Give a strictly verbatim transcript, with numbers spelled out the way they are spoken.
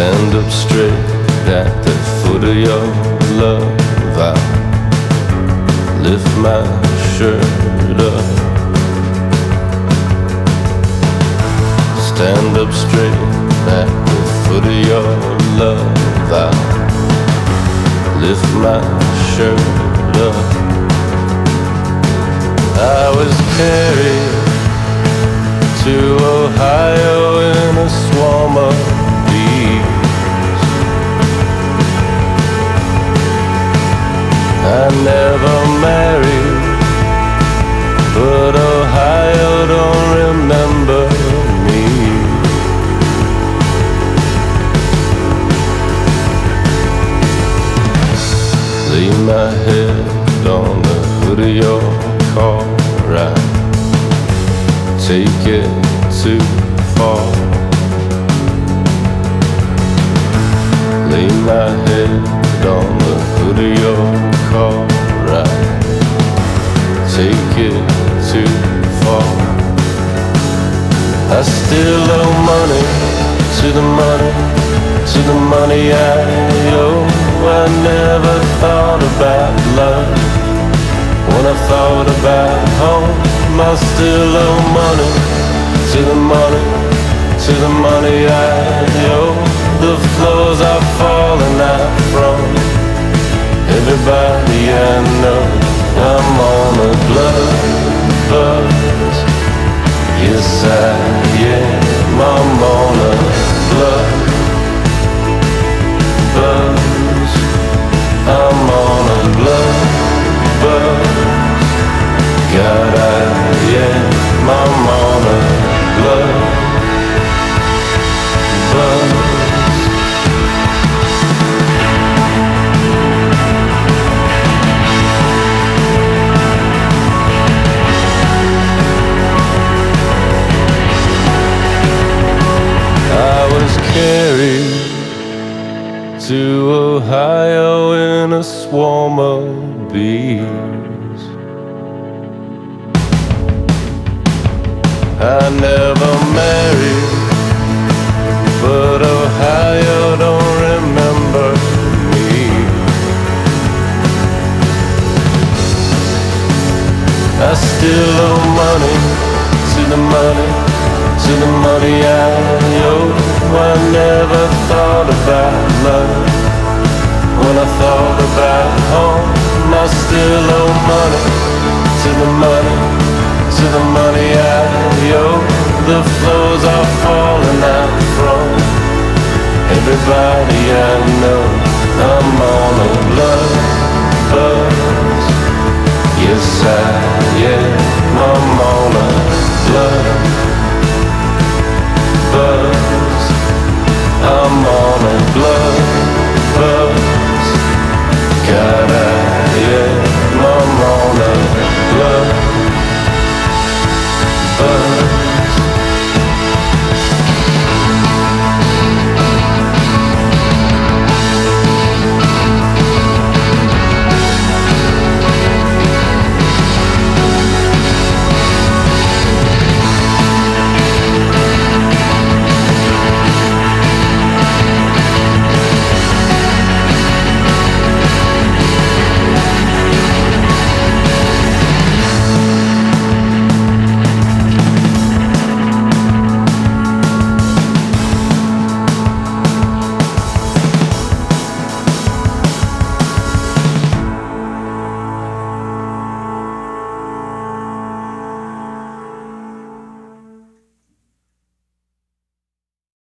stand up straight at the foot of your love. I lift my shirt up. Stand up straight at the foot of your love. I lift my shirt up. I was carried to Ohio in a swarm of bees. I never married, but Ohio don't remember me. Lay my head on the hood of your car. I take it too far. Lay my head on the hood of your car. I take it too far. I still owe money to the money, to the money I owe. I never thought about love when I thought about home. I still owe money to the money, to the money I owe. The floors are falling out from everybody I know. I'm on a blood buzz. Yes I am. I'm on a blood buzz. I'm on a blood buzz. God I am. I'm on a blood buzz. I was carried to Ohio in a swarm of bees. I never married, but Ohio don't remember me. I still owe money to the money, to the money I owe. I never thought about love when I thought about home. I still owe money to the money, to the money I owe. The floors are falling out from everybody I know. I'm on a blood buzz. Yes I